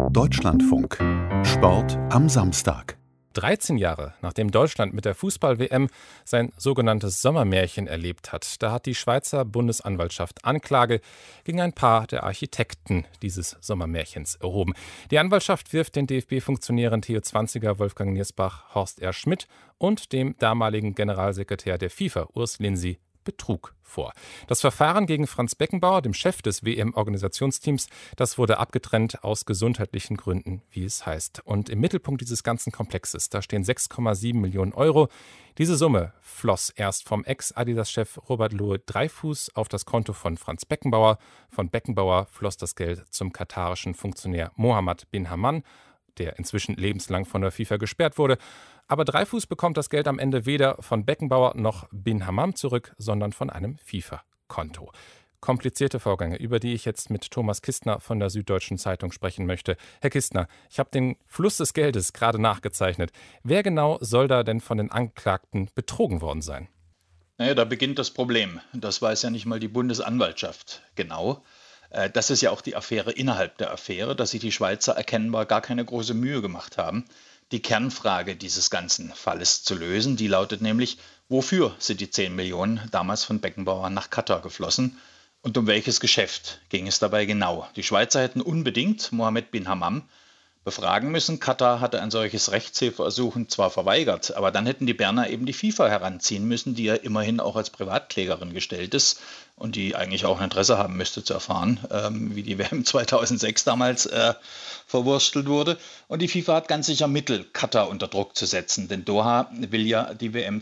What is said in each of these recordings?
Deutschlandfunk. Sport am Samstag. 13 Jahre nachdem Deutschland mit der Fußball-WM sein sogenanntes Sommermärchen erlebt hat, da hat die Schweizer Bundesanwaltschaft Anklage gegen ein paar der Architekten dieses Sommermärchens erhoben. Die Anwaltschaft wirft den DFB-Funktionären Theo Zwanziger, Wolfgang Niersbach, Horst R. Schmidt und dem damaligen Generalsekretär der FIFA, Urs Linsi, Betrug vor. Das Verfahren gegen Franz Beckenbauer, dem Chef des WM-Organisationsteams, das wurde abgetrennt aus gesundheitlichen Gründen, wie es heißt. Und im Mittelpunkt dieses ganzen Komplexes, da stehen 6,7 Millionen Euro. Diese Summe floss erst vom Ex-Adidas-Chef Robert Louis Dreyfus auf das Konto von Franz Beckenbauer. Von Beckenbauer floss das Geld zum katarischen Funktionär Mohammed bin Haman, der inzwischen lebenslang von der FIFA gesperrt wurde. Aber Dreyfus bekommt das Geld am Ende weder von Beckenbauer noch bin Hammam zurück, sondern von einem FIFA-Konto. Komplizierte Vorgänge, über die ich jetzt mit Thomas Kistner von der Süddeutschen Zeitung sprechen möchte. Herr Kistner, ich habe den Fluss des Geldes gerade nachgezeichnet. Wer genau soll da denn von den Anklagten betrogen worden sein? Naja, da beginnt das Problem. Das weiß ja nicht mal die Bundesanwaltschaft genau. Das ist ja auch die Affäre innerhalb der Affäre, dass sich die Schweizer erkennbar gar keine große Mühe gemacht haben, die Kernfrage dieses ganzen Falles zu lösen. Die lautet nämlich, wofür sind die 10 Millionen damals von Beckenbauer nach Katar geflossen und um welches Geschäft ging es dabei genau? Die Schweizer hätten unbedingt Mohammed bin Hammam befragen müssen. Katar hatte ein solches Rechtshilfeersuchen zwar verweigert, aber dann hätten die Berner eben die FIFA heranziehen müssen, die ja immerhin auch als Privatklägerin gestellt ist und die eigentlich auch ein Interesse haben müsste zu erfahren, wie die WM 2006 damals verwurstelt wurde. Und die FIFA hat ganz sicher Mittel, Katar unter Druck zu setzen, denn Doha will ja die WM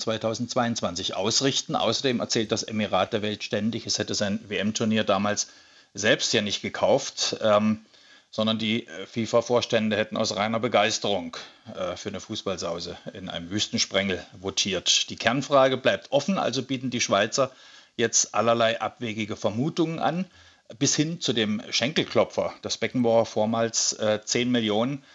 2022 ausrichten. Außerdem erzählt das Emirat der Welt ständig, es hätte sein WM-Turnier damals selbst ja nicht gekauft, sondern die FIFA-Vorstände hätten aus reiner Begeisterung für eine Fußballsause in einem Wüstensprengel votiert. Die Kernfrage bleibt offen, also bieten die Schweizer jetzt allerlei abwegige Vermutungen an, bis hin zu dem Schenkelklopfer, dass Beckenbauer vormals 10 Millionen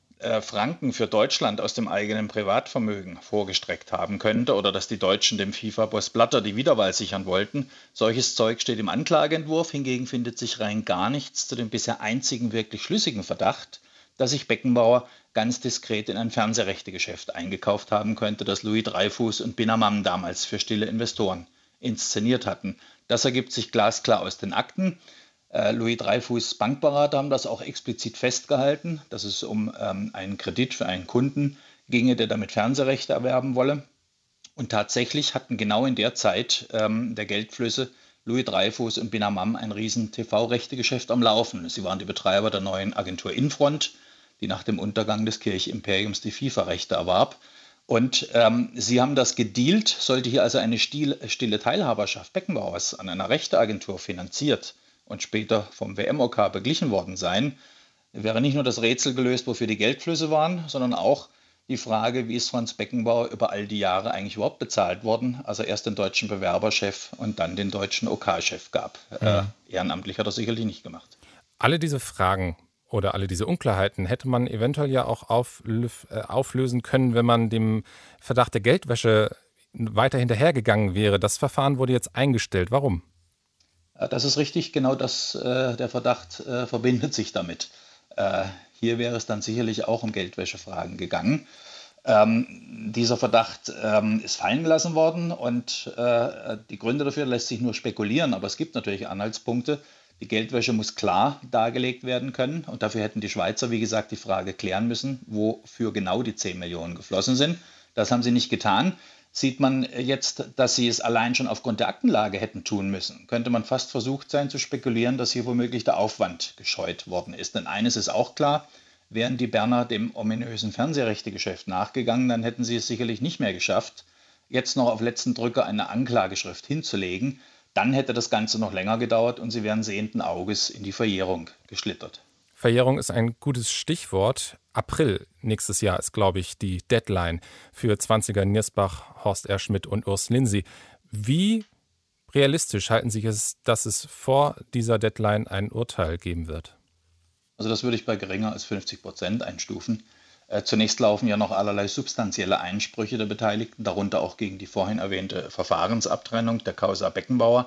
Franken für Deutschland aus dem eigenen Privatvermögen vorgestreckt haben könnte oder dass die Deutschen dem FIFA-Boss Blatter die Wiederwahl sichern wollten. Solches Zeug steht im Anklageentwurf, hingegen findet sich rein gar nichts zu dem bisher einzigen wirklich schlüssigen Verdacht, dass sich Beckenbauer ganz diskret in ein Fernsehrechtegeschäft eingekauft haben könnte, das Louis Dreyfus und bin Hammam damals für stille Investoren inszeniert hatten. Das ergibt sich glasklar aus den Akten. Louis Dreyfus Bankberater haben das auch explizit festgehalten, dass es um einen Kredit für einen Kunden ginge, der damit Fernsehrechte erwerben wolle. Und tatsächlich hatten genau in der Zeit der Geldflüsse Louis Dreyfus und bin Hammam ein riesen TV-Rechtegeschäft am Laufen. Sie waren die Betreiber der neuen Agentur Infront, die nach dem Untergang des Kirchimperiums die FIFA-Rechte erwarb. Und sie haben das gedealt, sollte hier also eine stille Teilhaberschaft Beckenbauers an einer Rechteagentur finanziert und später vom WM-OK beglichen worden sein, wäre nicht nur das Rätsel gelöst, wofür die Geldflüsse waren, sondern auch die Frage, wie ist Franz Beckenbauer über all die Jahre eigentlich überhaupt bezahlt worden, als er erst den deutschen Bewerberchef und dann den deutschen OK-Chef gab. Ehrenamtlich hat er sicherlich nicht gemacht. Alle diese Fragen oder alle diese Unklarheiten hätte man eventuell ja auch auflösen können, wenn man dem Verdacht der Geldwäsche weiter hinterhergegangen wäre. Das Verfahren wurde jetzt eingestellt. Warum? Das ist richtig, genau das, der Verdacht verbindet sich damit. Hier wäre es dann sicherlich auch um Geldwäschefragen gegangen. Dieser Verdacht ist fallen gelassen worden und die Gründe dafür lässt sich nur spekulieren, aber es gibt natürlich Anhaltspunkte. Die Geldwäsche muss klar dargelegt werden können und dafür hätten die Schweizer, wie gesagt, die Frage klären müssen, wofür genau die 10 Millionen geflossen sind. Das haben sie nicht getan. Sieht man jetzt, dass sie es allein schon aufgrund der Aktenlage hätten tun müssen, könnte man fast versucht sein zu spekulieren, dass hier womöglich der Aufwand gescheut worden ist. Denn eines ist auch klar, wären die Berner dem ominösen Fernsehrechtegeschäft nachgegangen, dann hätten sie es sicherlich nicht mehr geschafft, jetzt noch auf letzten Drücker eine Anklageschrift hinzulegen. Dann hätte das Ganze noch länger gedauert und sie wären sehenden Auges in die Verjährung geschlittert. Verjährung ist ein gutes Stichwort. April nächstes Jahr ist, glaube ich, die Deadline für Zwanziger, Niersbach, Horst R. Schmidt und Urs Linsi. Wie realistisch halten Sie es, dass es vor dieser Deadline ein Urteil geben wird? Also das würde ich bei geringer als 50% einstufen. Zunächst laufen ja noch allerlei substanzielle Einsprüche der Beteiligten, darunter auch gegen die vorhin erwähnte Verfahrensabtrennung der Causa Beckenbauer.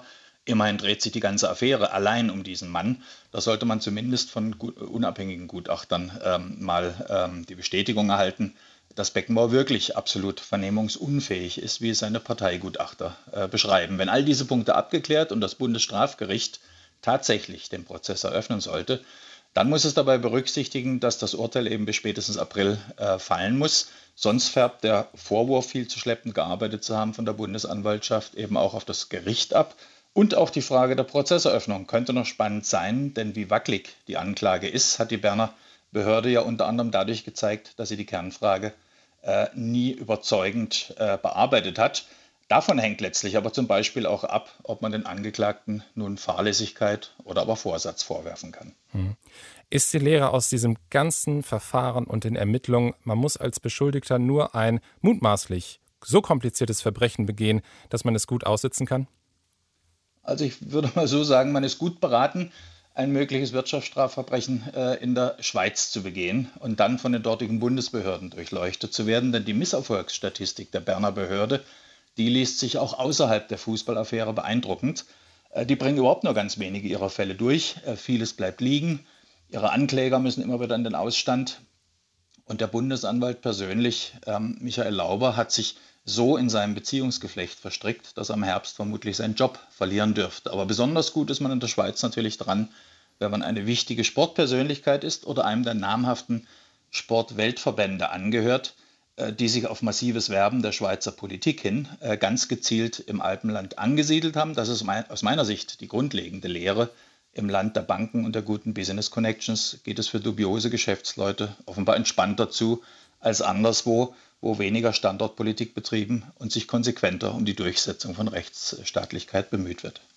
Immerhin dreht sich die ganze Affäre allein um diesen Mann. Da sollte man zumindest von unabhängigen Gutachtern die Bestätigung erhalten, dass Beckenbauer wirklich absolut vernehmungsunfähig ist, wie es seine Parteigutachter beschreiben. Wenn all diese Punkte abgeklärt und das Bundesstrafgericht tatsächlich den Prozess eröffnen sollte, dann muss es dabei berücksichtigen, dass das Urteil eben bis spätestens April fallen muss. Sonst färbt der Vorwurf, viel zu schleppend gearbeitet zu haben von der Bundesanwaltschaft, eben auch auf das Gericht ab. Und auch die Frage der Prozesseröffnung könnte noch spannend sein, denn wie wackelig die Anklage ist, hat die Berner Behörde ja unter anderem dadurch gezeigt, dass sie die Kernfrage nie überzeugend bearbeitet hat. Davon hängt letztlich aber zum Beispiel auch ab, ob man den Angeklagten nun Fahrlässigkeit oder aber Vorsatz vorwerfen kann. Ist die Lehre aus diesem ganzen Verfahren und den Ermittlungen, man muss als Beschuldigter nur ein mutmaßlich so kompliziertes Verbrechen begehen, dass man es gut aussitzen kann? Also ich würde mal so sagen, man ist gut beraten, ein mögliches Wirtschaftsstrafverbrechen in der Schweiz zu begehen und dann von den dortigen Bundesbehörden durchleuchtet zu werden. Denn die Misserfolgsstatistik der Berner Behörde, die liest sich auch außerhalb der Fußballaffäre beeindruckend. Die bringen überhaupt nur ganz wenige ihrer Fälle durch. Vieles bleibt liegen. Ihre Ankläger müssen immer wieder in den Ausstand. Und der Bundesanwalt persönlich, Michael Lauber, hat sich so in seinem Beziehungsgeflecht verstrickt, dass er im Herbst vermutlich seinen Job verlieren dürfte. Aber besonders gut ist man in der Schweiz natürlich dran, wenn man eine wichtige Sportpersönlichkeit ist oder einem der namhaften Sportweltverbände angehört, die sich auf massives Werben der Schweizer Politik hin ganz gezielt im Alpenland angesiedelt haben. Das ist aus meiner Sicht die grundlegende Lehre. Im Land der Banken und der guten Business Connections geht es für dubiose Geschäftsleute offenbar entspannter zu als anderswo, wo weniger Standortpolitik betrieben und sich konsequenter um die Durchsetzung von Rechtsstaatlichkeit bemüht wird.